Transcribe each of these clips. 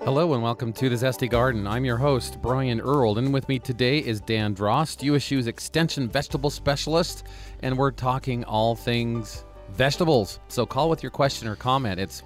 Hello and welcome to the Zesty Garden. I'm your host, Brian Earl, and with me today is Dan Drost, USU's Extension Vegetable Specialist, and we're talking all things vegetables. So call with your question or comment. It's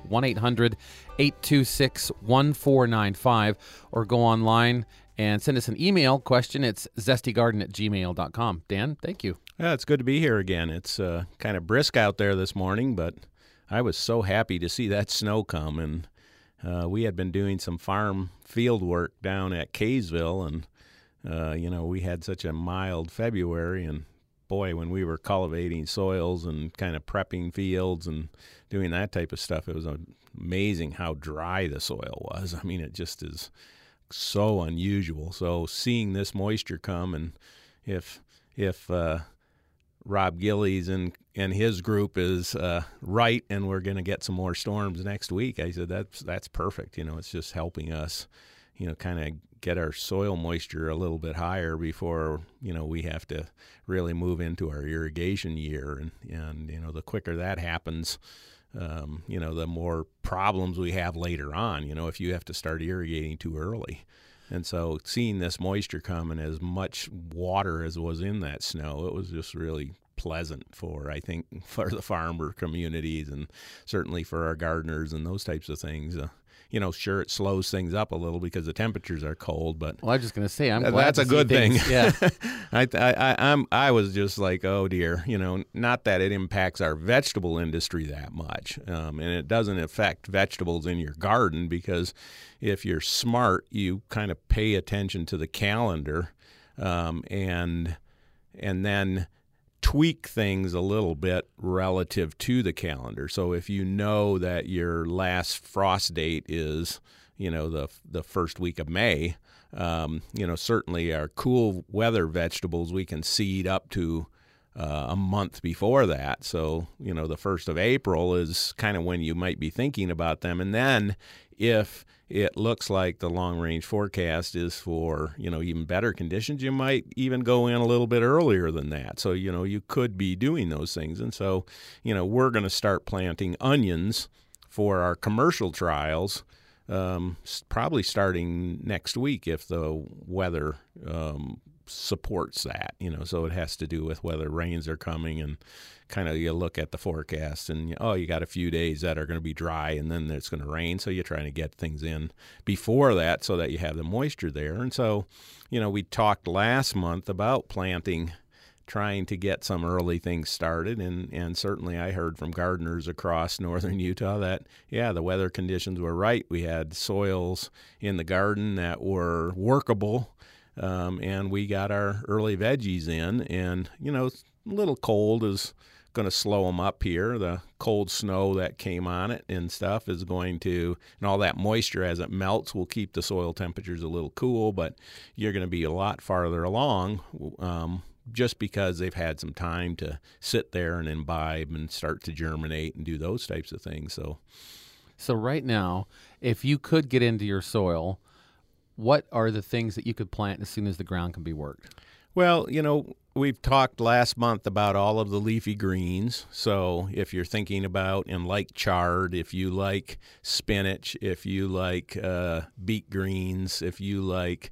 1-800-826-1495, or go online and send us an email question. It's zestygarden@gmail.com. Dan, thank you. Yeah, it's good to be here again. It's kind of brisk out there this morning, but I was so happy to see that snow come, and we had been doing some farm field work down at Kaysville, and, we had such a mild February, and boy, when we were cultivating soils and kind of prepping fields and doing that type of stuff, it was amazing how dry the soil was. I mean, it just is so unusual. So seeing this moisture come, and if Rob Gillies and his group is right, and we're going to get some more storms next week, I said that's perfect. It's just helping us, kind of get our soil moisture a little bit higher before, we have to really move into our irrigation year. And the quicker that happens, the more problems we have later on, if you have to start irrigating too early. And so seeing this moisture come and as much water as was in that snow, it was just really pleasant for the farmer communities, and certainly for our gardeners and those types of things. Sure, it slows things up a little because the temperatures are cold, but Well, I was just going to say, I'm glad that's a good thing. Yeah. I was just like, oh dear, not that it impacts our vegetable industry that much, and it doesn't affect vegetables in your garden, because if you're smart, you kind of pay attention to the calendar, and then tweak things a little bit relative to the calendar. So if you know that your last frost date is, the first week of May, certainly our cool weather vegetables we can seed up to a month before that. So, the 1st of April is kind of when you might be thinking about them. And then if it looks like the long-range forecast is for, even better conditions, you might even go in a little bit earlier than that. So, you could be doing those things. And so, we're going to start planting onions for our commercial trials, probably starting next week if the weather supports that, so it has to do with whether rains are coming, and kind of you look at the forecast and, you got a few days that are going to be dry and then it's going to rain. So you're trying to get things in before that so that you have the moisture there. And so, we talked last month about trying to get some early things started. And certainly I heard from gardeners across northern Utah that, the weather conditions were right. We had soils in the garden that were workable. And we got our early veggies in, and, a little cold is going to slow them up here. The cold snow that came on it and stuff is going to, and all that moisture as it melts will keep the soil temperatures a little cool, but you're going to be a lot farther along just because they've had some time to sit there and imbibe and start to germinate and do those types of things. So right now, if you could get into your soil, what are the things that you could plant as soon as the ground can be worked? Well, we've talked last month about all of the leafy greens. So if you're thinking about and like chard, if you like spinach, if you like beet greens, if you like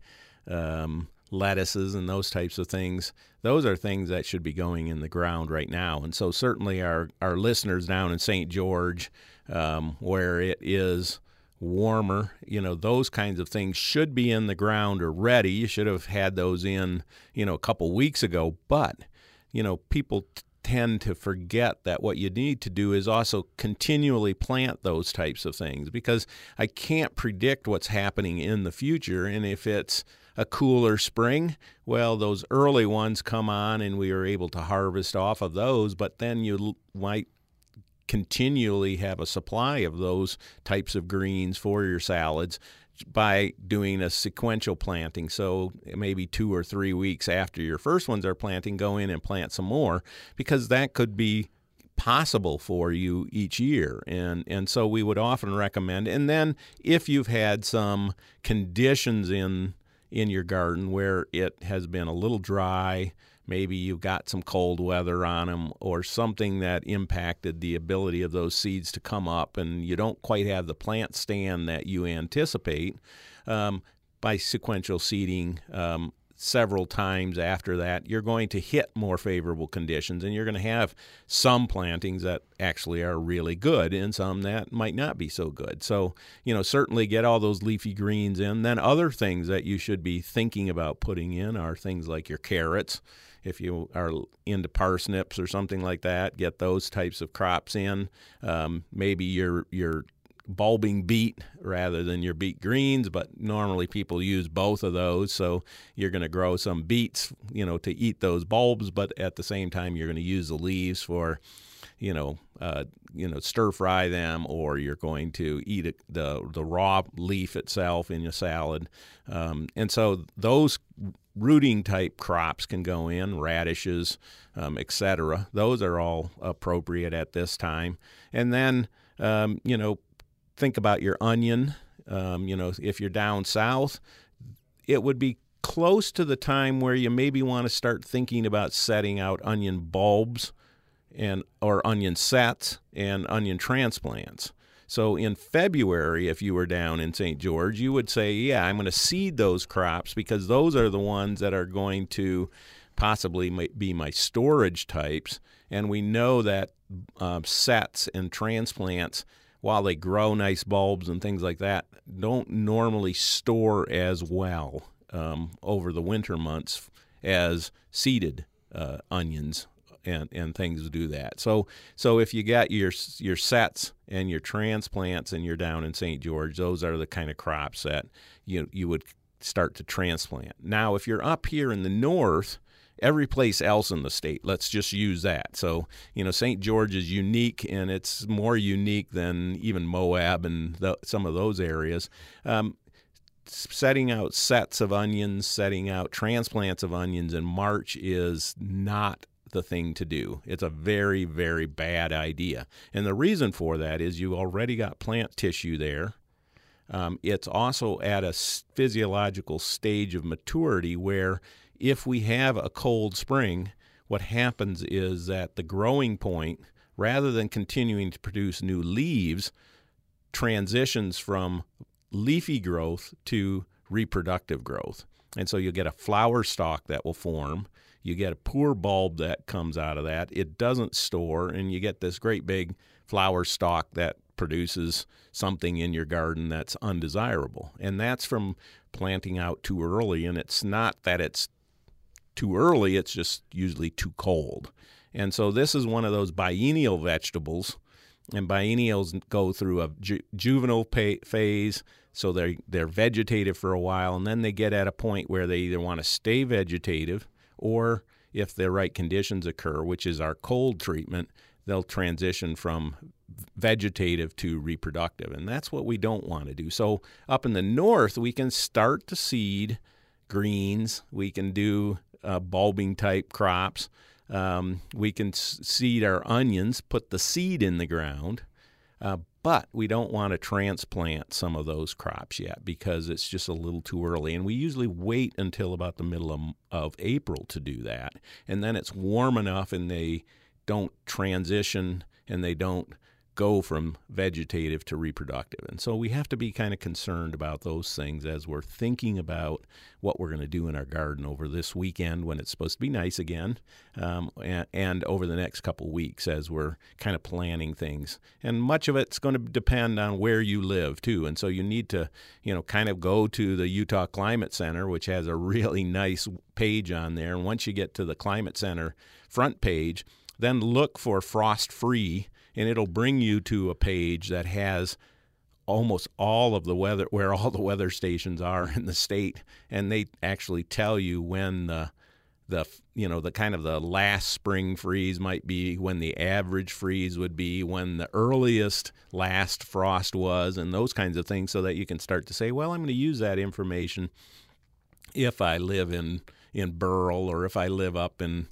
lettuces and those types of things, those are things that should be going in the ground right now. And so certainly our listeners down in St. George, where it is warmer, those kinds of things should be in the ground or ready. You should have had those in, a couple weeks ago. But, people tend to forget that what you need to do is also continually plant those types of things, because I can't predict what's happening in the future. And if it's a cooler spring, well, those early ones come on and we are able to harvest off of those, but then you might continually have a supply of those types of greens for your salads by doing a sequential planting. So maybe 2 or 3 weeks after your first ones are planting, go in and plant some more, because that could be possible for you each year. And so we would often recommend, and then if you've had some conditions in your garden where it has been a little dry, maybe you got some cold weather on them or something that impacted the ability of those seeds to come up, and you don't quite have the plant stand that you anticipate, by sequential seeding several times after that, you're going to hit more favorable conditions, and you're going to have some plantings that actually are really good and some that might not be so good. So, certainly get all those leafy greens in. Then other things that you should be thinking about putting in are things like your carrots. If you are into parsnips or something like that, get those types of crops in. Maybe your bulbing beet rather than your beet greens, but normally people use both of those. So you're going to grow some beets, to eat those bulbs, but at the same time you're going to use the leaves for, stir fry them, or you're going to eat the raw leaf itself in your salad. And so those rooting type crops can go in, radishes, etc. Those are all appropriate at this time. And then, think about your onion. If you're down south, it would be close to the time where you maybe want to start thinking about setting out onion bulbs or onion sets and onion transplants. So in February, if you were down in St. George, you would say, yeah, I'm going to seed those crops because those are the ones that are going to possibly be my storage types. And we know that sets and transplants, while they grow nice bulbs and things like that, don't normally store as well over the winter months as seeded onions and things do that. So if you got your sets and your transplants and you're down in St. George, those are the kind of crops that you would start to transplant. Now, if you're up here in the north, every place else in the state, let's just use that. So, St. George is unique, and it's more unique than even Moab and some of those areas. Setting out sets of onions, setting out transplants of onions in March is not the thing to do. It's a very, very bad idea. And the reason for that is you already got plant tissue there. It's also at a physiological stage of maturity where if we have a cold spring, what happens is that the growing point, rather than continuing to produce new leaves, transitions from leafy growth to reproductive growth. And so you'll get a flower stalk that will form. You get a poor bulb that comes out of that. It doesn't store, and you get this great big flower stalk that produces something in your garden that's undesirable. And that's from planting out too early, and it's not that it's too early, it's just usually too cold. And so this is one of those biennial vegetables, and biennials go through a juvenile phase, so they're vegetative for a while, and then they get at a point where they either want to stay vegetative, or if the right conditions occur, which is our cold treatment, they'll transition from vegetative to reproductive, and that's what we don't want to do. So up in the north, we can start to seed greens. We can do bulbing type crops. We can seed our onions, put the seed in the ground, but we don't want to transplant some of those crops yet because it's just a little too early. And we usually wait until about the middle of April to do that. And then it's warm enough and they don't transition and they don't go from vegetative to reproductive. And so we have to be kind of concerned about those things as we're thinking about what we're going to do in our garden over this weekend when it's supposed to be nice again, and over the next couple weeks as we're kind of planning things. And much of it's going to depend on where you live too. And so you need to, kind of go to the Utah Climate Center, which has a really nice page on there. And once you get to the Climate Center front page, then look for frost-free, and it'll bring you to a page that has almost all of the weather, where all the weather stations are in the state, and they actually tell you when the kind of the last spring freeze might be, when the average freeze would be, when the earliest last frost was, and those kinds of things, so that you can start to say, well, I'm going to use that information if I live in Burrell, or if I live up in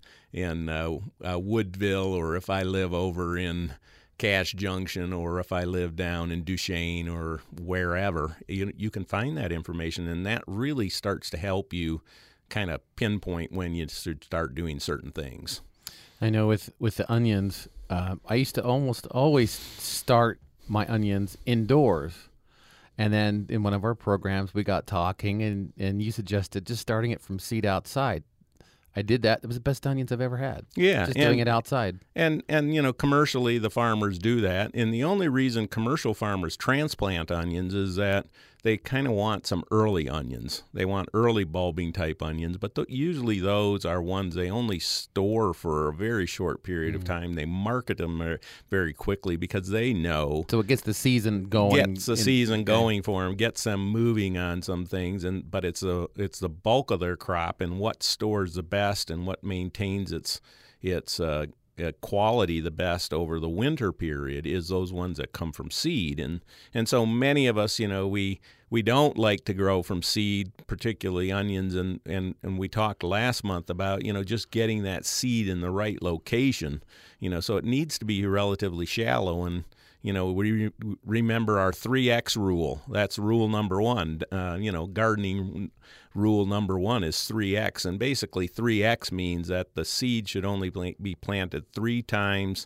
Woodville, or if I live over in Cache Junction, or if I live down in Duchesne or wherever. You can find that information, and that really starts to help you kind of pinpoint when you should start doing certain things. I know with the onions, I used to almost always start my onions indoors. And then in one of our programs, we got talking, and you suggested just starting it from seed outside. I did that. It was the best onions I've ever had. Yeah. Just doing it outside. And commercially, the farmers do that. And the only reason commercial farmers transplant onions is that they kind of want some early onions. They want early bulbing type onions, but usually those are ones they only store for a very short period of time. They market them very quickly because they know. So it gets the season going. Going for them, gets them moving on some things, but it's the bulk of their crop, and what stores the best and what maintains its quality the best over the winter period is those ones that come from seed. And so many of us, we don't like to grow from seed, particularly onions, and we talked last month about, just getting that seed in the right location, so it needs to be relatively shallow. And we remember our 3X rule. That's rule number one. Gardening rule number one is 3X. And basically 3X means that the seed should only be planted 3 times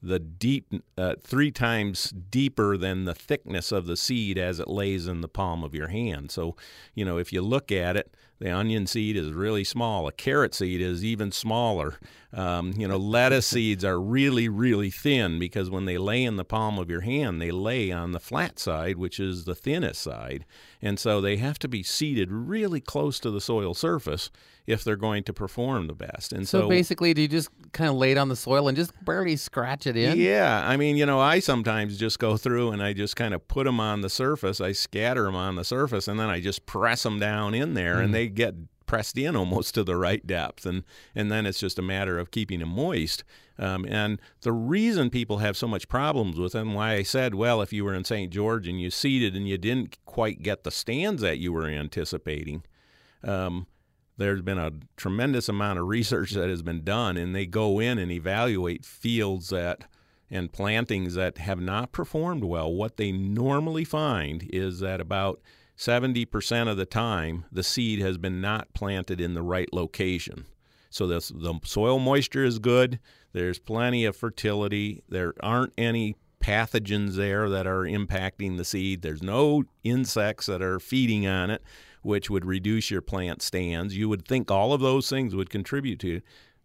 deeper than the thickness of the seed as it lays in the palm of your hand. So, if you look at it, the onion seed is really small. A carrot seed is even smaller. Lettuce seeds are really, really thin because when they lay in the palm of your hand, they lay on the flat side, which is the thinnest side. And so they have to be seeded really close to the soil surface if they're going to perform the best. And so basically, do you just kind of lay it on the soil and just barely scratch it in? Yeah. I mean, I sometimes just go through and I just kind of put them on the surface. I scatter them on the surface, and then I just press them down in there, and they get pressed in almost to the right depth. And then it's just a matter of keeping them moist. And the reason people have so much problems with them, why I said, well, if you were in St. George and you seeded and you didn't quite get the stands that you were anticipating, there's been a tremendous amount of research that has been done, and they go in and evaluate fields and plantings that have not performed well. What they normally find is that about 70% of the time, the seed has been not planted in the right location. So the soil moisture is good. There's plenty of fertility. There aren't any pathogens there that are impacting the seed. There's no insects that are feeding on it, which would reduce your plant stands. You would think all of those things would contribute to it.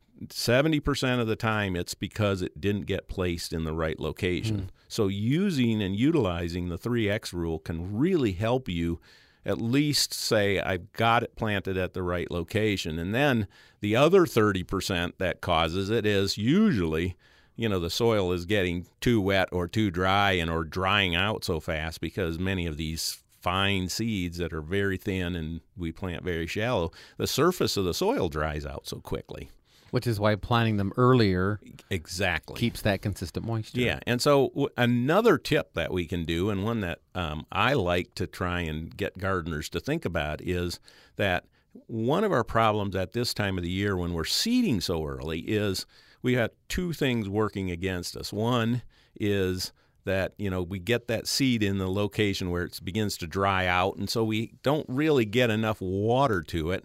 70% of the time, it's because it didn't get placed in the right location. So using and utilizing the 3X rule can really help you at least say, I've got it planted at the right location. And then the other 30% that causes it is usually, the soil is getting too wet or too dry or drying out so fast because many of these fine seeds that are very thin and we plant very shallow, the surface of the soil dries out so quickly. Which is why planting them earlier keeps that consistent moisture. Yeah, and so another tip that we can do, and one that I like to try and get gardeners to think about, is that one of our problems at this time of the year when we're seeding so early is we have 2 things working against us. One is that, we get that seed in the location where it begins to dry out, and so we don't really get enough water to it.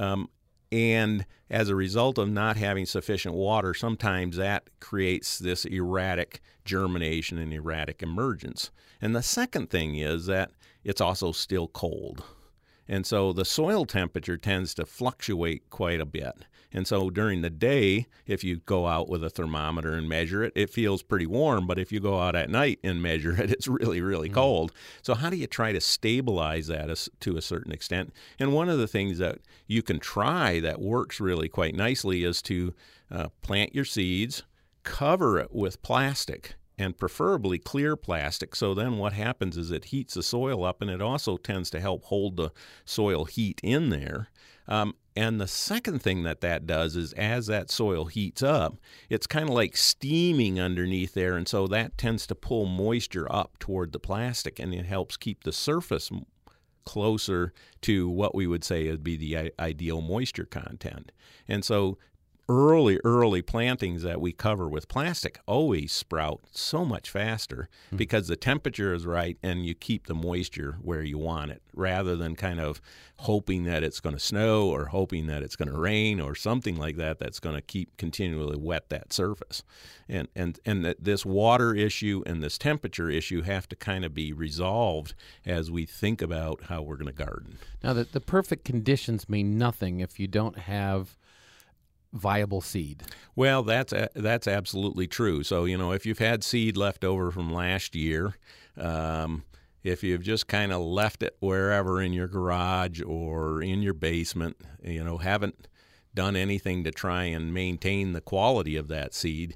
And as a result of not having sufficient water, sometimes that creates this erratic germination and erratic emergence. And the second thing is that it's also still cold. And so the soil temperature tends to fluctuate quite a bit. And so during the day, if you go out with a thermometer and measure it, it feels pretty warm. But if you go out at night and measure it, it's really, really cold. So how do you try to stabilize that to a certain extent? And one of the things that you can try that works really quite nicely is to plant your seeds, cover it with plastic, and preferably clear plastic. So then what happens is it heats the soil up, and it also tends to help hold the soil heat in there. And the second thing that does is as that soil heats up, it's kind of like steaming underneath there, and so that tends to pull moisture up toward the plastic, and it helps keep the surface closer to what we would say would be the ideal moisture content. And so early plantings that we cover with plastic always sprout so much faster because the temperature is right and you keep the moisture where you want it, rather than kind of hoping that it's going to snow or hoping that it's going to rain or something like that that's going to keep continually wet that surface. And that this water issue and this temperature issue have to kind of be resolved as we think about how we're going to garden. Now, the perfect conditions mean nothing if you don't have viable seed. Well, that's absolutely true. So, if you've had seed left over from last year, if you've just kind of left it wherever in your garage or in your basement, haven't done anything to try and maintain the quality of that seed,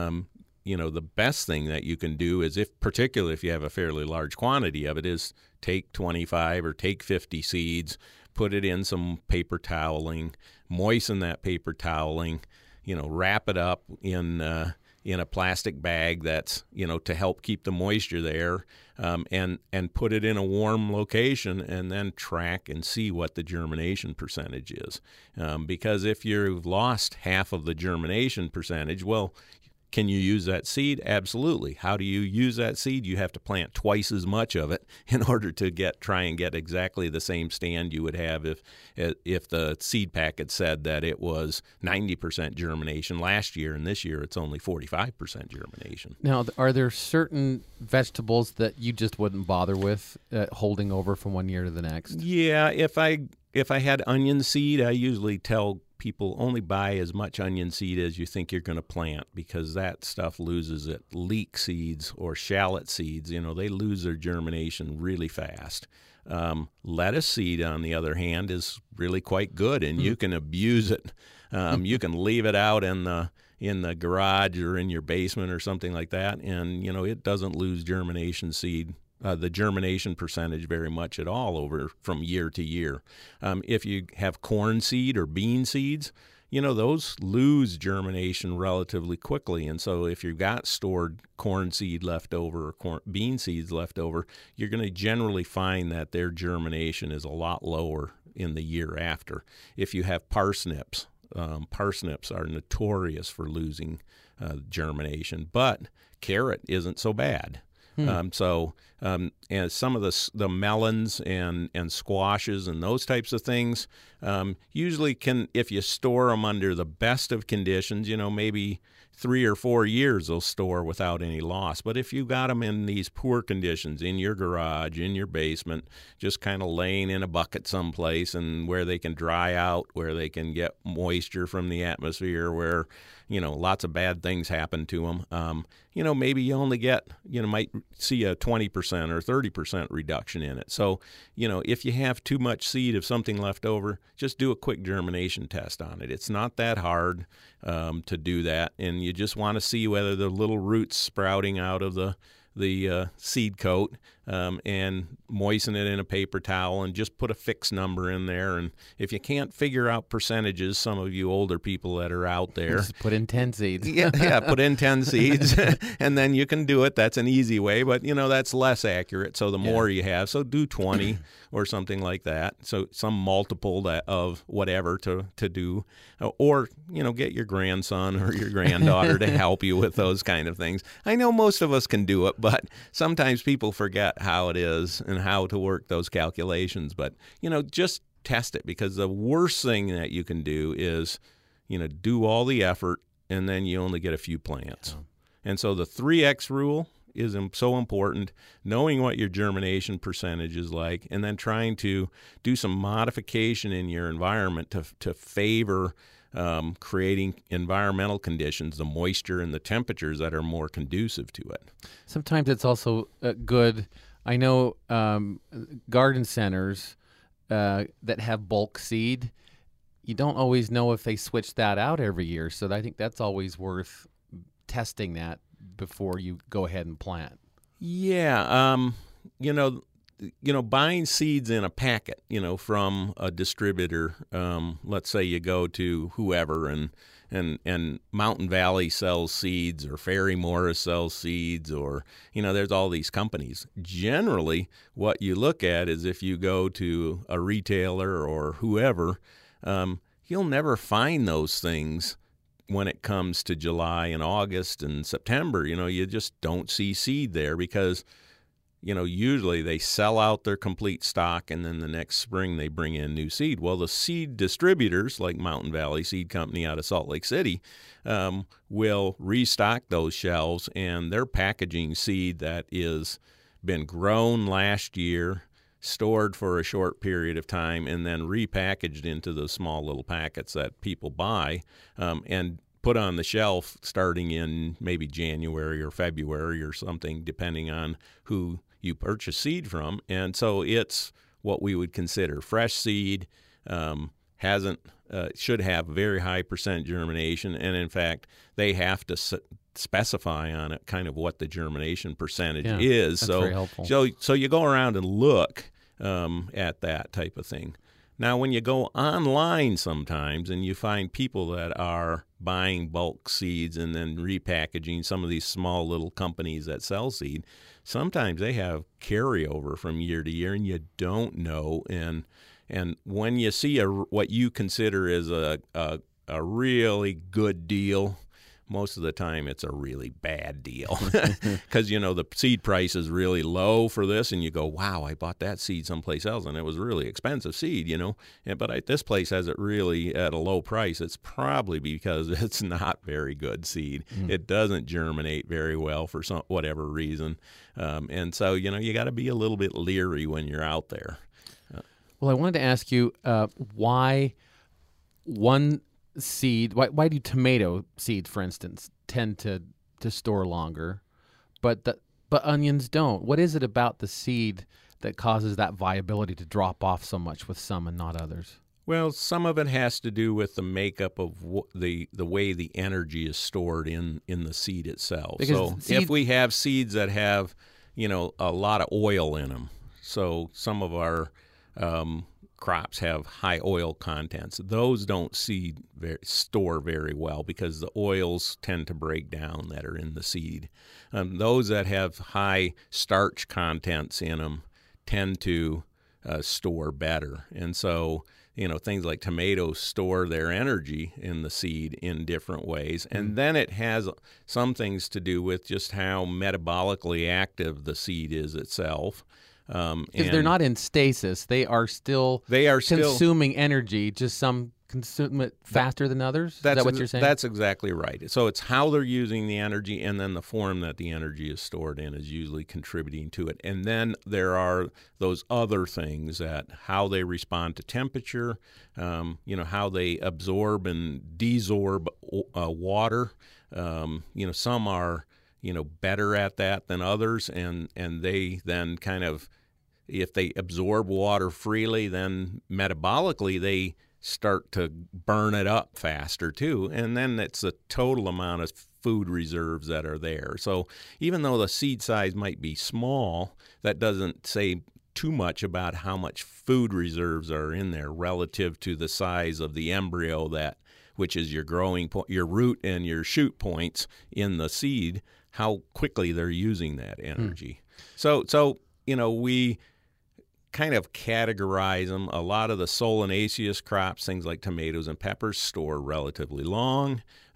the best thing that you can do is, particularly if you have a fairly large quantity of it, is take 25 or take 50 seeds, put it in some paper toweling, moisten that paper toweling, wrap it up in a plastic bag that's, to help keep the moisture there, and put it in a warm location, and then track and see what the germination percentage is. Because if you've lost half of the germination percentage, well, can you use that seed? Absolutely. How do you use that seed? You have to plant twice as much of it in order to try and get exactly the same stand you would have if the seed packet said that it was 90% germination last year, and this year it's only 45% germination. Now, are there certain vegetables that you just wouldn't bother with holding over from one year to the next? Yeah, if I had onion seed, I usually tell people only buy as much onion seed as you think you're going to plant, because that stuff loses it. Leek seeds or shallot seeds, they lose their germination really fast. Lettuce seed, on the other hand, is really quite good, and you can abuse it. You can leave it out in the garage or in your basement or something like that, and it doesn't lose germination seed. The germination percentage very much at all over from year to year. If you have corn seed or bean seeds, those lose germination relatively quickly. And so if you've got stored corn seed left over or bean seeds left over, you're going to generally find that their germination is a lot lower in the year after. If you have parsnips, parsnips are notorious for losing germination, but carrot isn't so bad. And some of the melons and squashes and those types of things usually can, if you store them under the best of conditions, maybe 3 or 4 years they'll store without any loss. But if you got them in these poor conditions, in your garage, in your basement, just kind of laying in a bucket someplace, and where they can dry out, where they can get moisture from the atmosphere, where lots of bad things happen to them, maybe you only get, might see a 20% or 30% reduction in it. So, if you have too much seed of something left over, just do a quick germination test on it. It's not that hard to do that, and you just want to see whether the little roots sprouting out of the seed coat, and moisten it in a paper towel and just put a fixed number in there. And if you can't figure out percentages, some of you older people that are out there, just put in 10 seeds. yeah, put in 10 seeds, and then you can do it. That's an easy way, but that's less accurate. So the more you have, so do 20 or something like that. So some multiple of whatever to do, or get your grandson or your granddaughter to help you with those kind of things. I know most of us can do it, but sometimes people forget how it is and how to work those calculations. But just test it, because the worst thing that you can do is do all the effort and then you only get a few plants. And so the 3X rule is so important, knowing what your germination percentage is like, and then trying to do some modification in your environment to favor creating environmental conditions, the moisture and the temperatures that are more conducive to it. Sometimes it's also good. I know garden centers that have bulk seed, you don't always know if they switch that out every year. So I think that's always worth testing that before you go ahead and plant. Yeah, buying seeds in a packet, from a distributor. Let's say you go to whoever, and Mountain Valley sells seeds, or Ferry Morris sells seeds, or there's all these companies. Generally, what you look at is, if you go to a retailer or whoever, you'll never find those things when it comes to July and August and September, you just don't see seed there because, usually they sell out their complete stock and then the next spring they bring in new seed. Well, the seed distributors like Mountain Valley Seed Company out of Salt Lake City will restock those shelves, and they're packaging seed that is been grown last year, stored for a short period of time, and then repackaged into the small little packets that people buy and put on the shelf starting in maybe January or February or something, depending on who you purchase seed from. And so it's what we would consider fresh seed, should have very high percent germination, and in fact, they have to specify on it kind of what the germination percentage is. That's very helpful. So you go around and look at that type of thing. Now, when you go online sometimes and you find people that are buying bulk seeds and then repackaging, some of these small little companies that sell seed, sometimes they have carryover from year to year and you don't know. And when you see what you consider is a really good deal, most of the time it's a really bad deal because, the seed price is really low for this and you go, wow, I bought that seed someplace else and it was really expensive seed, but this place has it really at a low price. It's probably because it's not very good seed. It doesn't germinate very well for whatever reason. And so, you got to be a little bit leery when you're out there. Well, I wanted to ask you why one seed, why do tomato seeds, for instance, tend to store longer, but onions don't? What is it about the seed that causes that viability to drop off so much with some and not others? Well, some of it has to do with the makeup of the way the energy is stored in the seed itself. Because if we have seeds that have, a lot of oil in them, so some of our crops have high oil contents. Those don't store very well because the oils tend to break down that are in the seed. Those that have high starch contents in them tend to store better. And so, things like tomatoes store their energy in the seed in different ways. And then it has some things to do with just how metabolically active the seed is itself. Because they're not in stasis. They are still consuming energy, just some consume it faster than others? Is that what you're saying? That's exactly right. So it's how they're using the energy, and then the form that the energy is stored in is usually contributing to it. And then there are those other things, that how they respond to temperature, how they absorb and desorb water. Some are better at that than others, and they then kind of, if they absorb water freely, then metabolically they start to burn it up faster too, and then it's the total amount of food reserves that are there. So even though the seed size might be small, that doesn't say too much about how much food reserves are in there relative to the size of the embryo, which is your growing point, your root and your shoot points in the seed, how quickly they're using that energy. So we kind of categorize them. A lot of the solanaceous crops, things like tomatoes and peppers, store relatively long.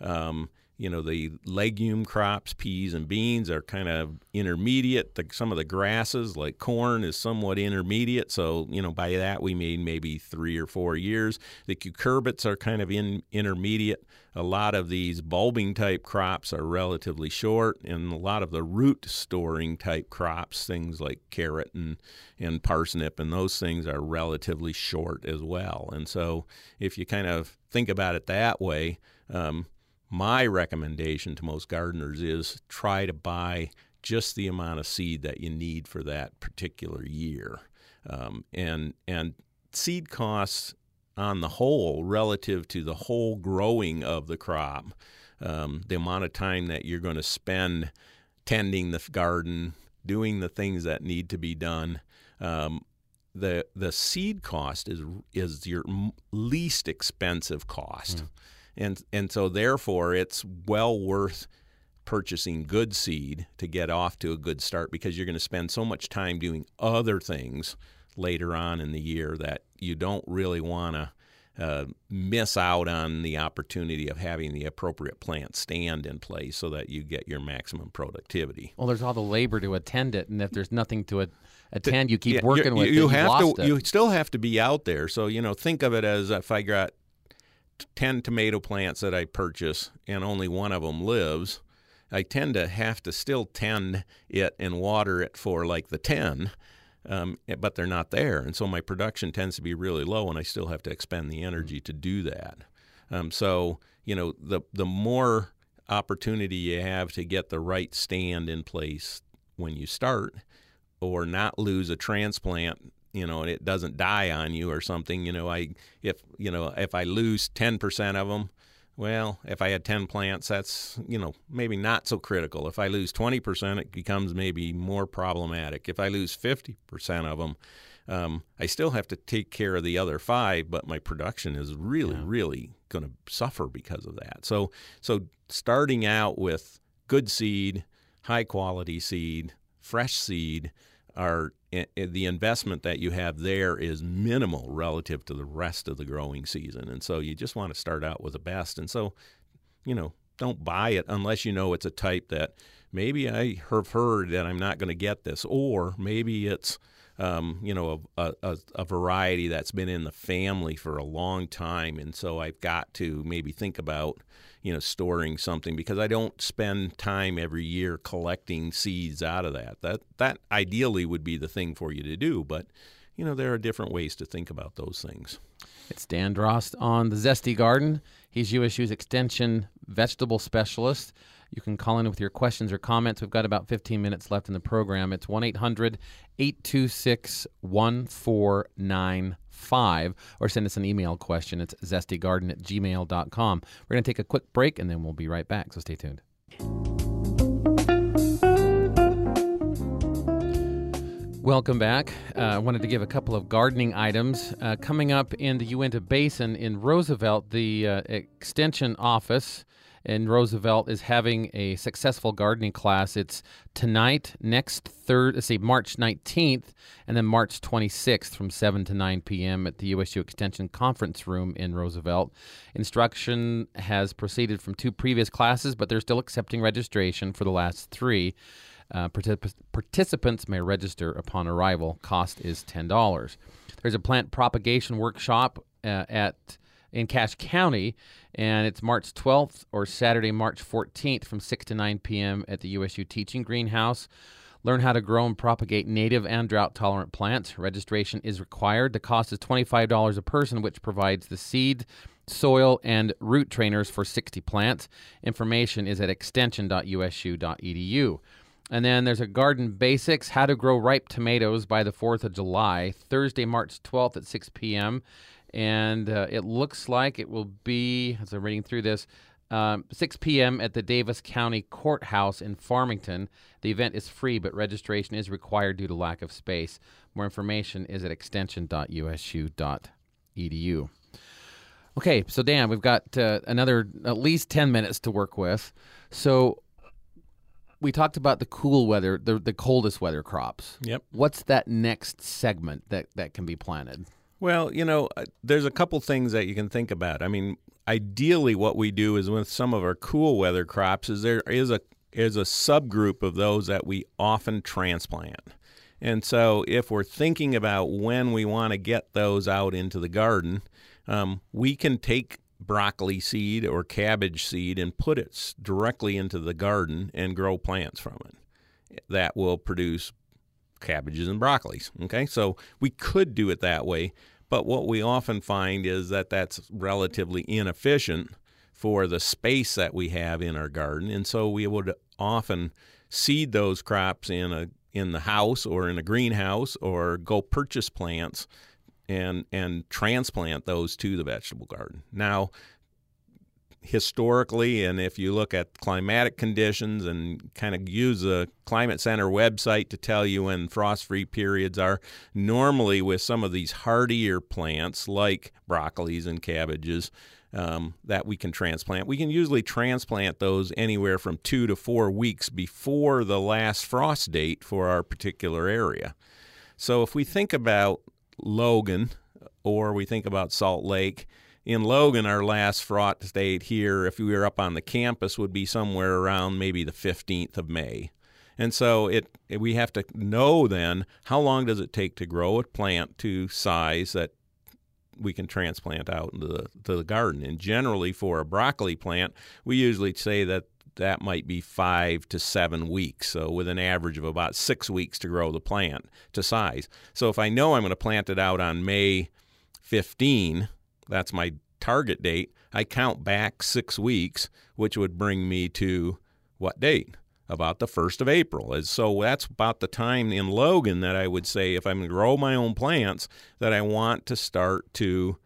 The legume crops, peas and beans, are kind of intermediate. Some of the grasses, like corn, is somewhat intermediate. So, by that we mean maybe 3 or 4 years. The cucurbits are kind of intermediate. A lot of these bulbing type crops are relatively short, and a lot of the root storing type crops, things like carrot and parsnip and those things, are relatively short as well. And so if you kind of think about it that way, my recommendation to most gardeners is try to buy just the amount of seed that you need for that particular year. And seed costs on the whole, relative to the whole growing of the crop, the amount of time that you're going to spend tending the garden, doing the things that need to be done, the seed cost is your least expensive cost. And so therefore it's well worth purchasing good seed to get off to a good start, because you're going to spend so much time doing other things later on in the year that you don't really want to miss out on the opportunity of having the appropriate plant stand in place so that you get your maximum productivity. Well, there's all the labor to attend it, and if there's nothing to attend, you keep Yeah, working with it. You You've have lost to. it. You still have to be out there. So think of it as if I got 10 tomato plants that I purchase and only one of them lives, I tend to have to still tend it and water it for like the 10, but they're not there. And so my production tends to be really low, and I still have to expend the energy to do that. So the more opportunity you have to get the right stand in place when you start, or not lose a transplant, and it doesn't die on you or something. If I lose 10% of them, well, if I had 10 plants, that's, maybe not so critical. If I lose 20%, it becomes maybe more problematic. If I lose 50% of them, I still have to take care of the other 5, but my production is really going to suffer because of that. So starting out with good seed, high quality seed, fresh seed, the investment that you have there is minimal relative to the rest of the growing season. And so you just want to start out with the best. And so, don't buy it unless it's a type that maybe I have heard that I'm not going to get this, or maybe it's a variety that's been in the family for a long time, and so I've got to maybe think about storing something, because I don't spend time every year collecting seeds out of that. That ideally would be the thing for you to do, but there are different ways to think about those things. It's Dan Drost on the Zesty Garden. He's USU's Extension Vegetable Specialist. You can call in with your questions or comments. We've got about 15 minutes left in the program. It's 1-800-826-1495, or send us an email question. It's zestygarden@gmail.com. We're going to take a quick break, and then we'll be right back, so stay tuned. Welcome back. I wanted to give a couple of gardening items. Coming up in the Uinta Basin in Roosevelt, the Extension office in Roosevelt is having a successful gardening class. It's tonight, March 19th, and then March 26th from 7 to 9 p.m. at the USU Extension Conference Room in Roosevelt. Instruction has proceeded from 2 previous classes, but they're still accepting registration for the last 3. Participants may register upon arrival. Cost is $10. There's a plant propagation workshop in Cache County, and it's March 12th or Saturday, March 14th from 6 to 9 p.m. at the USU Teaching Greenhouse. Learn how to grow and propagate native and drought-tolerant plants. Registration is required. The cost is $25 a person, which provides the seed, soil, and root trainers for 60 plants. Information is at extension.usu.edu. And then there's a Garden Basics, How to Grow Ripe Tomatoes by the 4th of July, Thursday, March 12th at 6 p.m., and it looks like it will be, as I'm reading through this, 6 p.m. at the Davis County Courthouse in Farmington. The event is free, but registration is required due to lack of space. More information is at extension.usu.edu. Okay, so Dan, we've got another at least 10 minutes to work with. So we talked about the cool weather, the coldest weather crops. Yep. What's that next segment that can be planted? Well, there's a couple things that you can think about. I mean, ideally what we do is with some of our cool weather crops is there is a subgroup of those that we often transplant. And so if we're thinking about when we want to get those out into the garden, we can take broccoli seed or cabbage seed and put it directly into the garden and grow plants from it. That will produce cabbages and broccolis. Okay, so we could do it that way, but what we often find is that that's relatively inefficient for the space that we have in our garden, and so we would often seed those crops in the house or in a greenhouse, or go purchase plants and transplant those to the vegetable garden. Now, historically, and if you look at climatic conditions and kind of use the Climate Center website to tell you when frost-free periods are, normally with some of these hardier plants like broccolis and cabbages that we can transplant, we can usually transplant those anywhere from 2 to 4 weeks before the last frost date for our particular area. So if we think about Logan, or we think about Salt Lake, in Logan, our last frost date here, if we were up on the campus, would be somewhere around maybe the 15th of May. And so we have to know then how long does it take to grow a plant to size that we can transplant out into the garden. And generally for a broccoli plant, we usually say that might be 5 to 7 weeks, so with an average of about 6 weeks to grow the plant to size. So if I know I'm going to plant it out on May 15, that's my target date, I count back 6 weeks, which would bring me to what date? About the 1st of April. And so that's about the time in Logan that I would say if I'm going to grow my own plants that I want to start to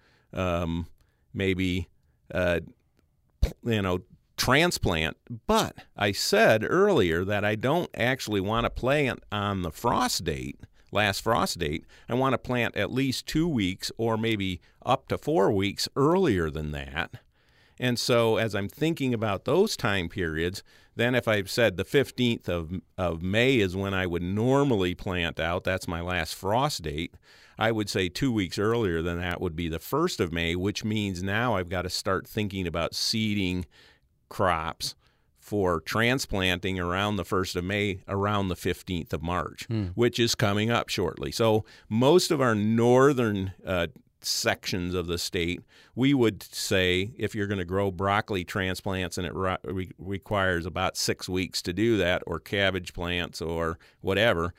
transplant. But I said earlier that I don't actually want to plant on the last frost date. I want to plant at least 2 weeks or maybe up to 4 weeks earlier than that. And so as I'm thinking about those time periods, then if I've said the 15th of May is when I would normally plant out, that's my last frost date, I would say 2 weeks earlier than that would be the 1st of May, which means now I've got to start thinking about seeding crops for transplanting around the 1st of May, around the 15th of March, which is coming up shortly. So most of our northern sections of the state, we would say if you're going to grow broccoli transplants and it requires about 6 weeks to do that, or cabbage plants or whatever,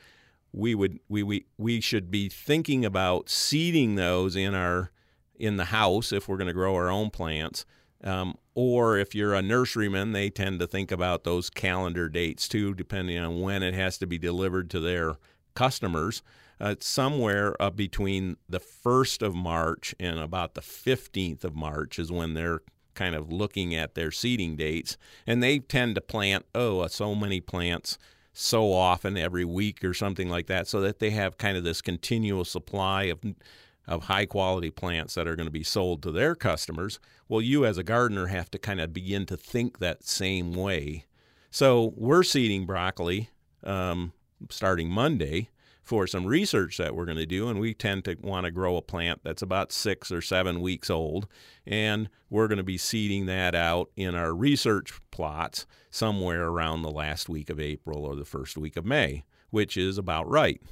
we should be thinking about seeding those in the house if we're going to grow our own plants. Or if you're a nurseryman, they tend to think about those calendar dates too, depending on when it has to be delivered to their customers. Somewhere between the 1st of March and about the 15th of March is when they're kind of looking at their seeding dates. And they tend to plant, so many plants so often every week or something like that, so that they have kind of this continual supply of high-quality plants that are going to be sold to their customers. Well, you as a gardener have to kind of begin to think that same way. So we're seeding broccoli starting Monday for some research that we're going to do, and we tend to want to grow a plant that's about 6 or 7 weeks old, and we're going to be seeding that out in our research plots somewhere around the last week of April or the first week of May, which is about right.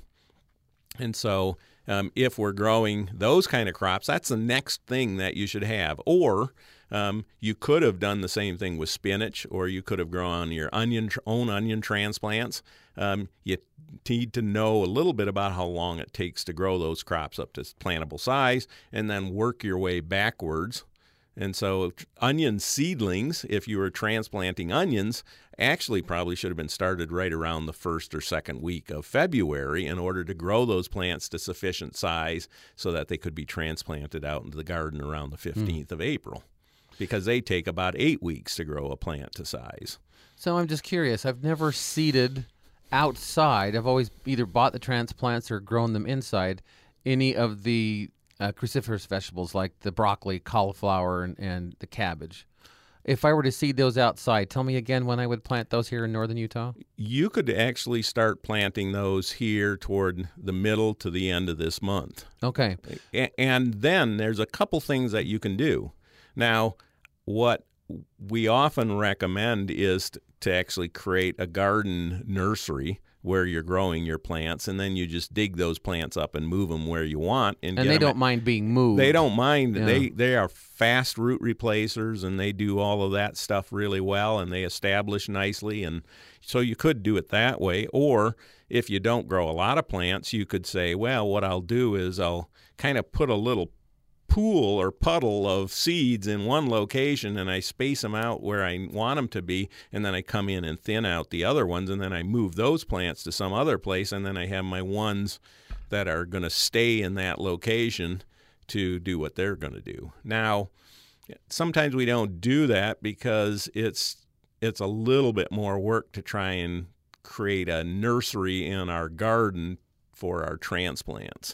And so if we're growing those kind of crops, that's the next thing that you should have. Or you could have done the same thing with spinach, or you could have grown your own onion transplants. You need to know a little bit about how long it takes to grow those crops up to plantable size, and then work your way backwards. And so onion seedlings, if you were transplanting onions, actually probably should have been started right around the 1st or 2nd week of February in order to grow those plants to sufficient size so that they could be transplanted out into the garden around the 15th of April, because they take about 8 weeks to grow a plant to size. So I'm just curious. I've never seeded outside. I've always either bought the transplants or grown them inside. Any of the cruciferous vegetables like the broccoli, cauliflower, and the cabbage. If I were to seed those outside, tell me again when I would plant those here in northern Utah? You could actually start planting those here toward the middle to the end of this month. Okay. And then there's a couple things that you can do. Now, what we often recommend is to actually create a garden nursery where you're growing your plants, and then you just dig those plants up and move them where you want. And they don't mind being moved. They don't mind. Yeah. They are fast root replacers, and they do all of that stuff really well, and they establish nicely. And so you could do it that way. Or if you don't grow a lot of plants, you could say, well, what I'll do is I'll kind of put a little pool or puddle of seeds in one location, and I space them out where I want them to be, and then I come in and thin out the other ones, and then I move those plants to some other place, and then I have my ones that are going to stay in that location to do what they're going to do. Now, sometimes we don't do that because it's a little bit more work to try and create a nursery in our garden for our transplants.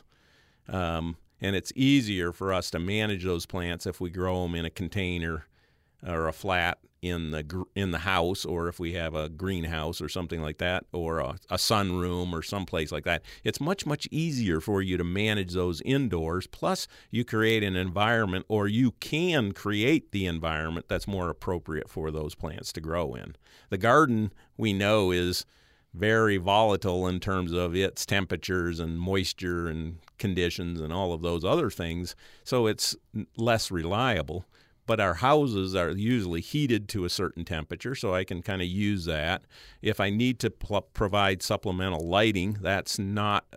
And it's easier for us to manage those plants if we grow them in a container or a flat in the house, or if we have a greenhouse or something like that, or a sunroom or someplace like that, it's much easier for you to manage those indoors. Plus, you create an environment, or you can create the environment that's more appropriate for those plants to grow in. The garden, we know, is very volatile in terms of its temperatures and moisture and conditions and all of those other things, so it's less reliable. But our houses are usually heated to a certain temperature, so I can kind of use that. If I need to provide supplemental lighting, that's not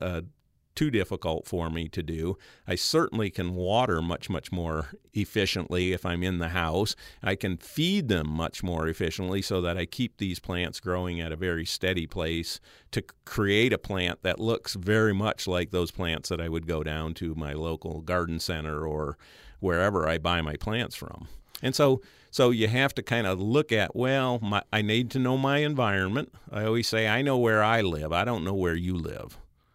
too difficult for me to do. I certainly can water much more efficiently if I'm in the house. I can feed them much more efficiently so that I keep these plants growing at a very steady pace to create a plant that looks very much like those plants that I would go down to my local garden center or wherever I buy my plants from. And so you have to kind of look at, I need to know my environment. I always say, I know where I live. I don't know where you live.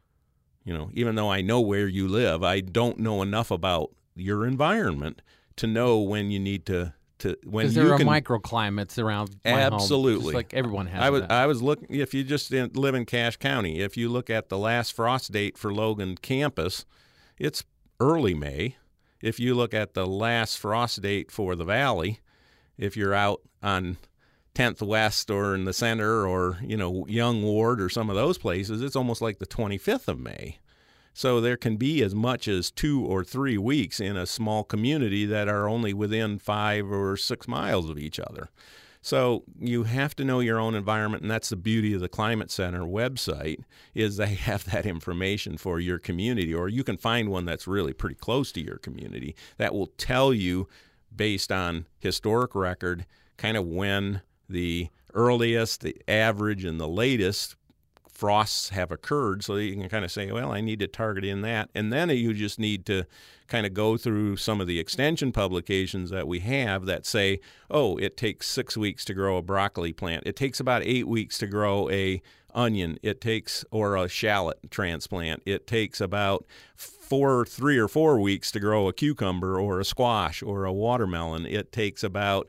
Even though I know where you live, I don't know enough about your environment to know when you need to when because you there are can, microclimates around my absolutely home, just like everyone has. I was looking, if you just live in Cache County, if you look at the last frost date for Logan campus, it's early May. If you look at the last frost date for the valley, if you're out on 10th West or in the center or, Young Ward or some of those places, it's almost like the 25th of May. So there can be as much as 2 or 3 weeks in a small community that are only within 5 or 6 miles of each other. So you have to know your own environment, and that's the beauty of the Climate Center website, is they have that information for your community, or you can find one that's really pretty close to your community that will tell you, based on historic record, kind of when the earliest, the average, and the latest frosts have occurred, so that you can kind of say, I need to target in that. And then you just need to kind of go through some of the extension publications that we have that say, it takes 6 weeks to grow a broccoli plant. It takes about 8 weeks to grow a onion. Or a shallot transplant. It takes about 3 or 4 weeks to grow a cucumber or a squash or a watermelon. It takes about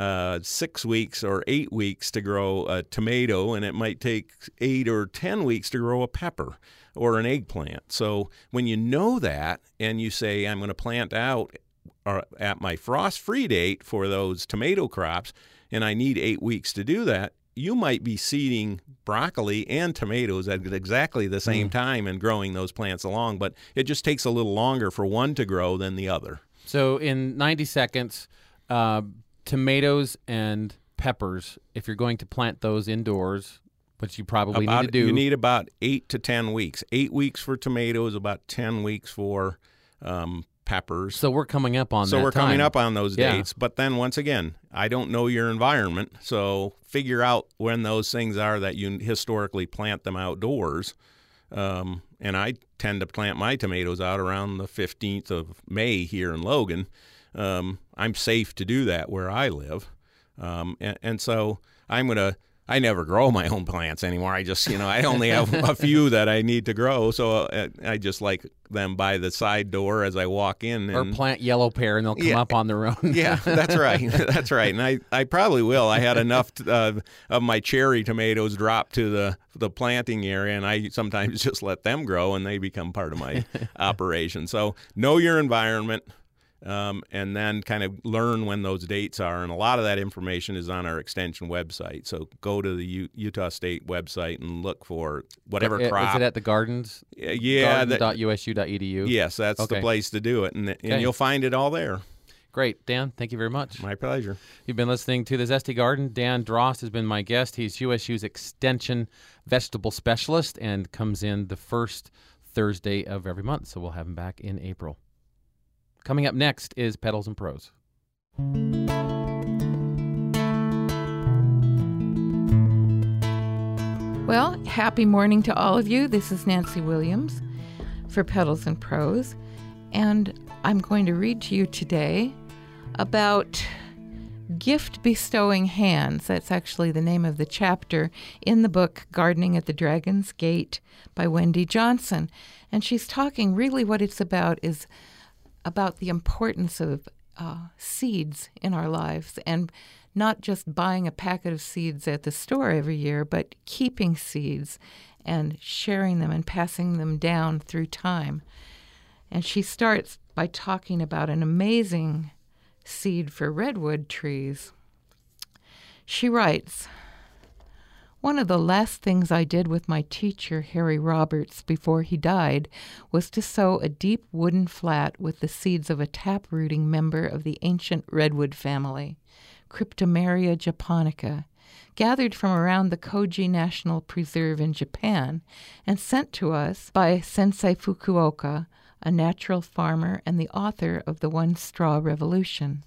6 weeks or 8 weeks to grow a tomato, and it might take 8 or 10 weeks to grow a pepper or an eggplant. So when you know that and you say, I'm going to plant out at my frost-free date for those tomato crops, and I need 8 weeks to do that, you might be seeding broccoli and tomatoes at exactly the same time and growing those plants along, but it just takes a little longer for one to grow than the other. So in 90 seconds, tomatoes and peppers, if you're going to plant those indoors, which you probably need to do. You need about 8 to 10 weeks. 8 weeks for tomatoes, about 10 weeks for peppers. So we're coming up on that So we're time. coming up on those dates. But then once again, I don't know your environment, so figure out when those things are that you historically plant them outdoors. And I tend to plant my tomatoes out around the 15th of May here in Logan. I'm safe to do that where I live. And so I never grow my own plants anymore. I just, I only have a few that I need to grow. So I just like them by the side door as I walk in. Or plant yellow pear and they'll come up on their own. Yeah, that's right. That's right. And I probably will. I had enough of my cherry tomatoes drop to the planting area, and I sometimes just let them grow and they become part of my operation. So know your environment. And then kind of learn when those dates are. And a lot of that information is on our extension website. So go to the Utah State website and look for whatever crop. Is it at the gardens? Yeah. Garden.usu.edu? Yes, that's the place to do it. And you'll find it all there. Great. Dan, thank you very much. My pleasure. You've been listening to The Zesty Garden. Dan Drost has been my guest. He's USU's Extension Vegetable Specialist and comes in the first Thursday of every month. So we'll have him back in April. Coming up next is Petals and Prose. Well, happy morning to all of you. This is Nancy Williams for Petals and Prose, and I'm going to read to you today about gift-bestowing hands. That's actually the name of the chapter in the book Gardening at the Dragon's Gate by Wendy Johnson. And she's talking, really what it's about is about the importance of seeds in our lives and not just buying a packet of seeds at the store every year, but keeping seeds and sharing them and passing them down through time. And she starts by talking about an amazing seed for redwood trees. She writes, "One of the last things I did with my teacher, Harry Roberts, before he died was to sow a deep wooden flat with the seeds of a taprooting member of the ancient redwood family, Cryptomeria japonica, gathered from around the Koji National Preserve in Japan and sent to us by Sensei Fukuoka, a natural farmer and the author of the One Straw Revolution.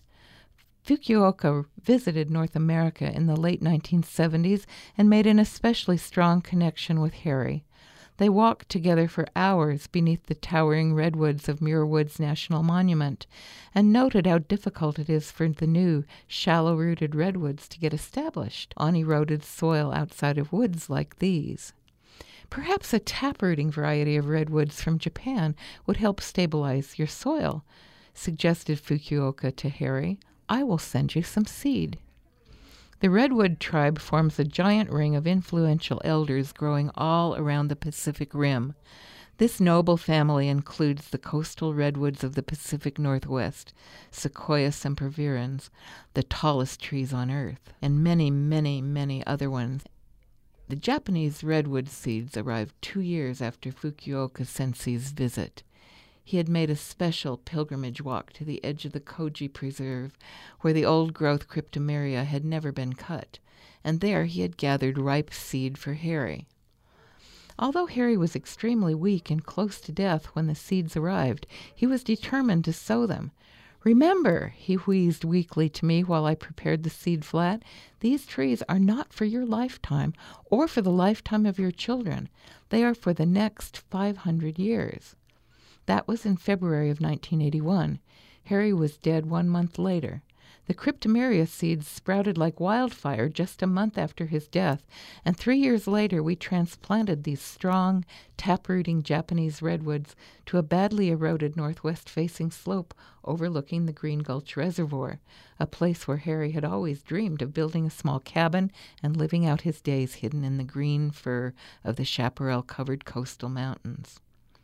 Fukuoka visited North America in the late 1970s and made an especially strong connection with Harry. They walked together for hours beneath the towering redwoods of Muir Woods National Monument and noted how difficult it is for the new, shallow-rooted redwoods to get established on eroded soil outside of woods like these. Perhaps a taprooting variety of redwoods from Japan would help stabilize your soil, suggested Fukuoka to Harry. I will send you some seed." The redwood tribe forms a giant ring of influential elders growing all around the Pacific Rim. This noble family includes the coastal redwoods of the Pacific Northwest, Sequoia sempervirens, the tallest trees on Earth, and many, many, many other ones. The Japanese redwood seeds arrived 2 years after Fukuoka Sensei's visit. He had made a special pilgrimage walk to the edge of the Koji Preserve, where the old-growth Cryptomeria had never been cut, and there he had gathered ripe seed for Harry. Although Harry was extremely weak and close to death when the seeds arrived, he was determined to sow them. "Remember," he wheezed weakly to me while I prepared the seed flat, "these trees are not for your lifetime or for the lifetime of your children. They are for the next 500 years. That was in February of 1981. Harry was dead 1 month later. The Cryptomeria seeds sprouted like wildfire just a month after his death, and 3 years later we transplanted these strong, taprooting Japanese redwoods to a badly eroded northwest-facing slope overlooking the Green Gulch Reservoir, a place where Harry had always dreamed of building a small cabin and living out his days hidden in the green fur of the chaparral-covered coastal mountains."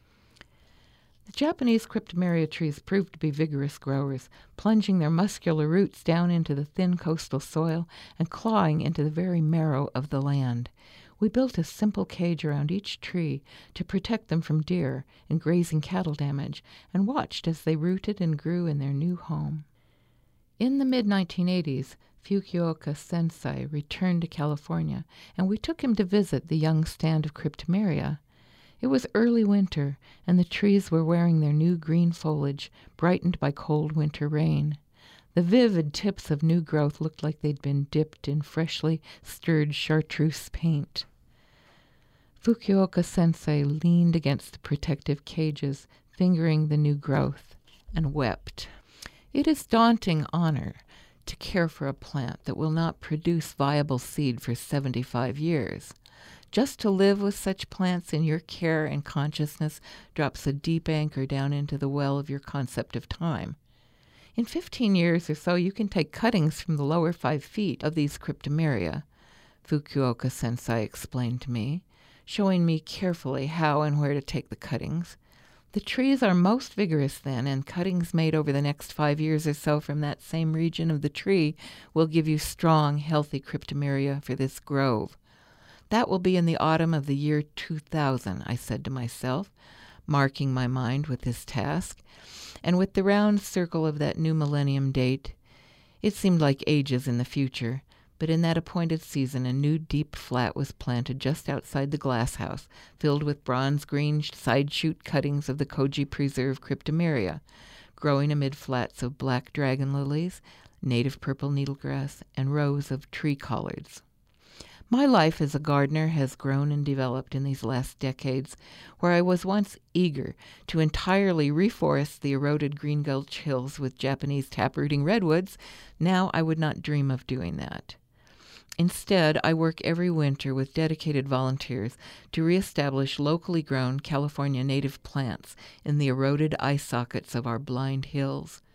The Japanese Cryptomeria trees proved to be vigorous growers, plunging their muscular roots down into the thin coastal soil and clawing into the very marrow of the land. We built a simple cage around each tree to protect them from deer and grazing cattle damage, and watched as they rooted and grew in their new home. In the mid-1980s, Fukuoka Sensei returned to California, and we took him to visit the young stand of Cryptomeria. It was early winter, and the trees were wearing their new green foliage, brightened by cold winter rain. The vivid tips of new growth looked like they'd been dipped in freshly stirred chartreuse paint. Fukuoka Sensei leaned against the protective cages, fingering the new growth, and wept. "It is daunting honor to care for a plant that will not produce viable seed for 75 years. Just to live with such plants in your care and consciousness drops a deep anchor down into the well of your concept of time. In 15 years or so, you can take cuttings from the lower 5 feet of these Cryptomeria," Fukuoka Sensei explained to me, showing me carefully how and where to take the cuttings. "The trees are most vigorous then, and cuttings made over the next 5 years or so from that same region of the tree will give you strong, healthy Cryptomeria for this grove. That will be in the autumn of the year 2000, I said to myself, marking my mind with this task, and with the round circle of that new millennium date. It seemed like ages in the future, but in that appointed season a new deep flat was planted just outside the glass house, filled with bronze-green side-shoot cuttings of the Koji Preserve Cryptomeria, growing amid flats of black dragon lilies, native purple needlegrass, and rows of tree collards. My life as a gardener has grown and developed in these last decades, where I was once eager to entirely reforest the eroded Green Gulch hills with Japanese taprooting redwoods. Now I would not dream of doing that. Instead, I work every winter with dedicated volunteers to reestablish locally grown California native plants in the eroded eye sockets of our blind hills.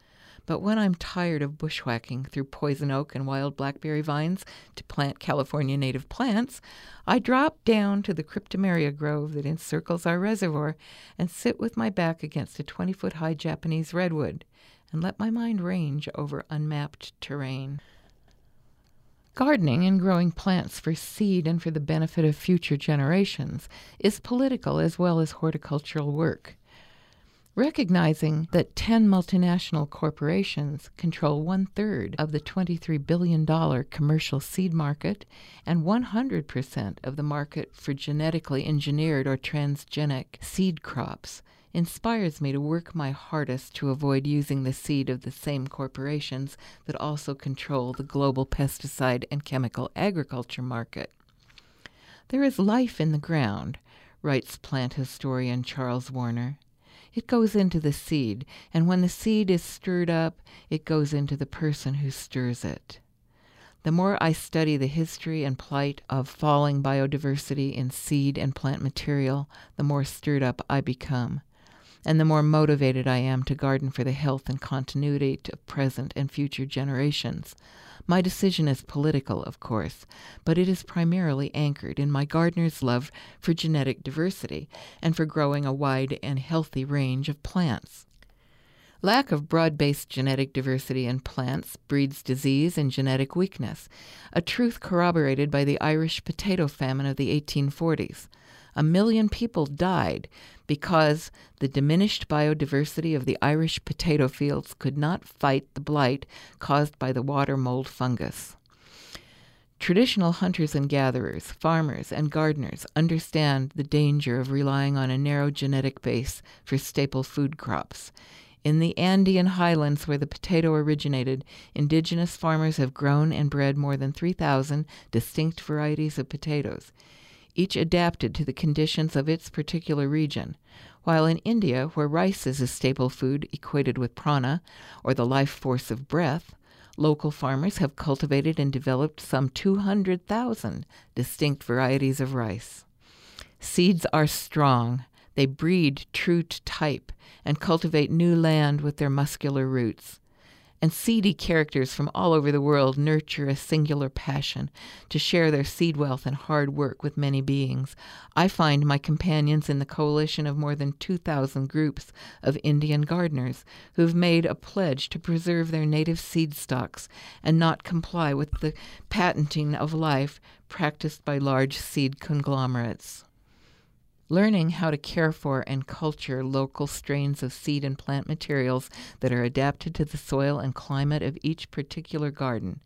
But when I'm tired of bushwhacking through poison oak and wild blackberry vines to plant California native plants, I drop down to the cryptomeria grove that encircles our reservoir and sit with my back against a 20-foot-high Japanese redwood and let my mind range over unmapped terrain. Gardening and growing plants for seed and for the benefit of future generations is political as well as horticultural work. Recognizing that 10 multinational corporations control 1/3 of the $23 billion commercial seed market and 100% of the market for genetically engineered or transgenic seed crops inspires me to work my hardest to avoid using the seed of the same corporations that also control the global pesticide and chemical agriculture market. There is life in the ground, writes plant historian Charles Warner. It goes into the seed, and when the seed is stirred up, it goes into the person who stirs it. The more I study the history and plight of falling biodiversity in seed and plant material, the more stirred up I become, and the more motivated I am to garden for the health and continuity of present and future generations. My decision is political, of course, but it is primarily anchored in my gardener's love for genetic diversity and for growing a wide and healthy range of plants. Lack of broad-based genetic diversity in plants breeds disease and genetic weakness, a truth corroborated by the Irish potato famine of the 1840s. 1 million people died because the diminished biodiversity of the Irish potato fields could not fight the blight caused by the water mold fungus. Traditional hunters and gatherers, farmers and gardeners understand the danger of relying on a narrow genetic base for staple food crops. In the Andean highlands where the potato originated, indigenous farmers have grown and bred more than 3,000 distinct varieties of potatoes, each adapted to the conditions of its particular region, while in India, where rice is a staple food equated with prana, or the life force of breath, local farmers have cultivated and developed some 200,000 distinct varieties of rice. Seeds are strong. They breed true to type and cultivate new land with their muscular roots. And seedy characters from all over the world nurture a singular passion to share their seed wealth and hard work with many beings. I find my companions in the coalition of more than 2,000 groups of Indian gardeners who have made a pledge to preserve their native seed stocks and not comply with the patenting of life practiced by large seed conglomerates. Learning how to care for and culture local strains of seed and plant materials that are adapted to the soil and climate of each particular garden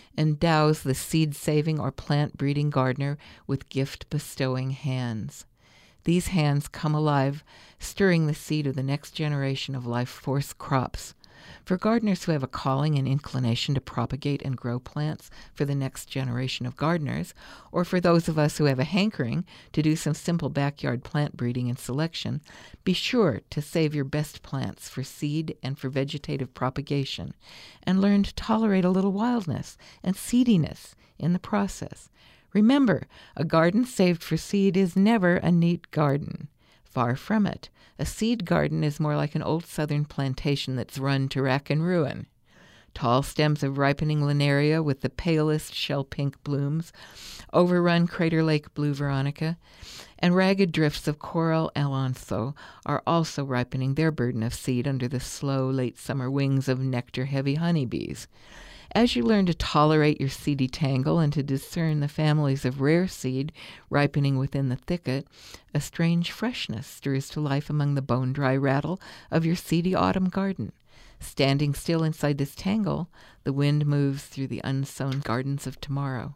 endows the seed-saving or plant-breeding gardener with gift-bestowing hands. These hands come alive, stirring the seed of the next generation of life force crops. For gardeners who have a calling and inclination to propagate and grow plants for the next generation of gardeners, or for those of us who have a hankering to do some simple backyard plant breeding and selection, be sure to save your best plants for seed and for vegetative propagation, and learn to tolerate a little wildness and seediness in the process. Remember, a garden saved for seed is never a neat garden. Far from it. A seed garden is more like an old southern plantation that's run to rack and ruin. Tall stems of ripening linaria with the palest shell-pink blooms, overrun Crater Lake blue veronica, and ragged drifts of coral alonso are also ripening their burden of seed under the slow late-summer wings of nectar-heavy honeybees. As you learn to tolerate your seedy tangle and to discern the families of rare seed ripening within the thicket, a strange freshness stirs to life among the bone-dry rattle of your seedy autumn garden. Standing still inside this tangle, the wind moves through the unsown gardens of tomorrow.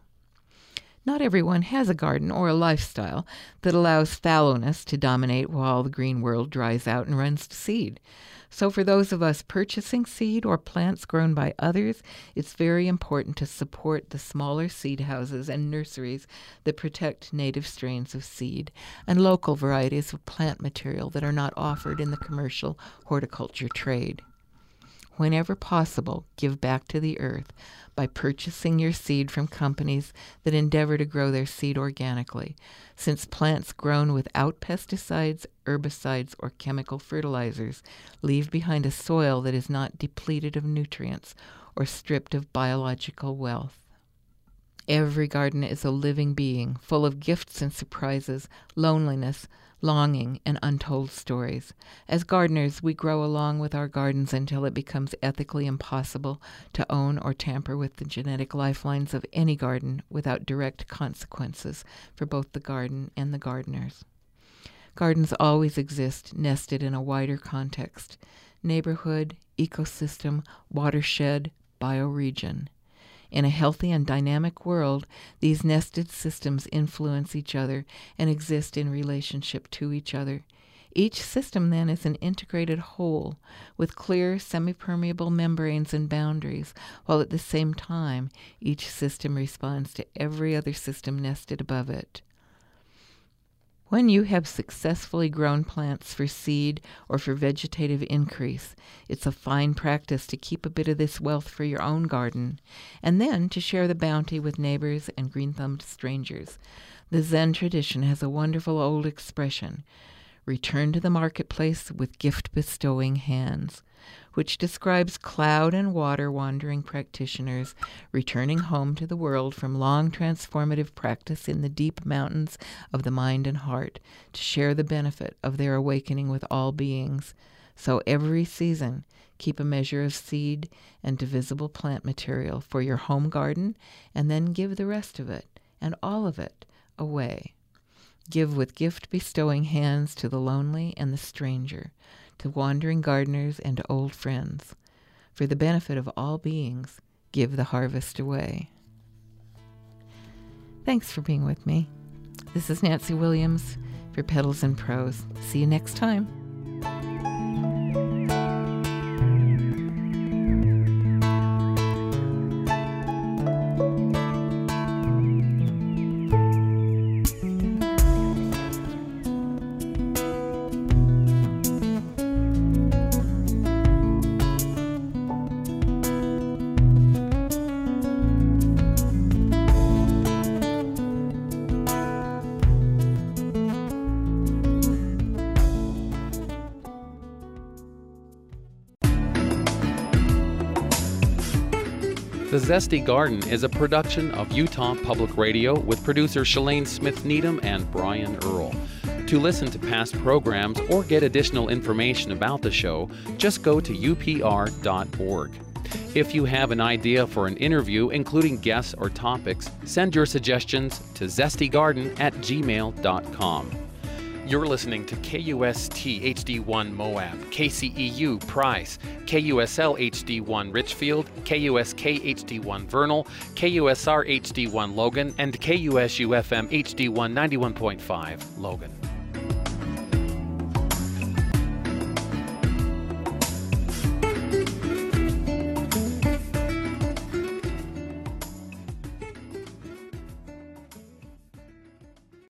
Not everyone has a garden or a lifestyle that allows fallowness to dominate while the green world dries out and runs to seed. So for those of us purchasing seed or plants grown by others, it's very important to support the smaller seed houses and nurseries that protect native strains of seed and local varieties of plant material that are not offered in the commercial horticulture trade. whenever possible, give back to the earth by purchasing your seed from companies that endeavor to grow their seed organically, since plants grown without pesticides, herbicides, or chemical fertilizers leave behind a soil that is not depleted of nutrients or stripped of biological wealth. Every garden is a living being, full of gifts and surprises, loneliness, longing, and untold stories. As gardeners, we grow along with our gardens until it becomes ethically impossible to own or tamper with the genetic lifelines of any garden without direct consequences for both the garden and the gardeners. Gardens always exist nested in a wider context: neighborhood, ecosystem, watershed, bioregion. In a healthy and dynamic world, these nested systems influence each other and exist in relationship to each other. Each system, then, is an integrated whole with clear, semi-permeable membranes and boundaries, while at the same time, each system responds to every other system nested above it. When you have successfully grown plants for seed or for vegetative increase, it's a fine practice to keep a bit of this wealth for your own garden, and then to share the bounty with neighbors and green-thumbed strangers. The Zen tradition has a wonderful old expression, "Return to the marketplace with gift-bestowing hands," which describes cloud and water wandering practitioners returning home to the world from long transformative practice in the deep mountains of the mind and heart to share the benefit of their awakening with all beings. So every season, keep a measure of seed and divisible plant material for your home garden, and then give the rest of it, and all of it, away. Give with gift-bestowing hands to the lonely and the stranger, to wandering gardeners and to old friends. For the benefit of all beings, give the harvest away. Thanks for being with me. This is Nancy Williams for Petals and Prose. See you next time. The Zesty Garden is a production of Utah Public Radio with producer Shalane Smith-Needham and Brian Earl. To listen to past programs or get additional information about the show, just go to upr.org. If you have an idea for an interview, including guests or topics, send your suggestions to zestygarden@gmail.com. You're listening to KUST HD1 Moab, KCEU Price, KUSL HD1 Richfield, KUSK HD1 Vernal, KUSR HD1 Logan, and KUSU FM HD1 91.5 Logan.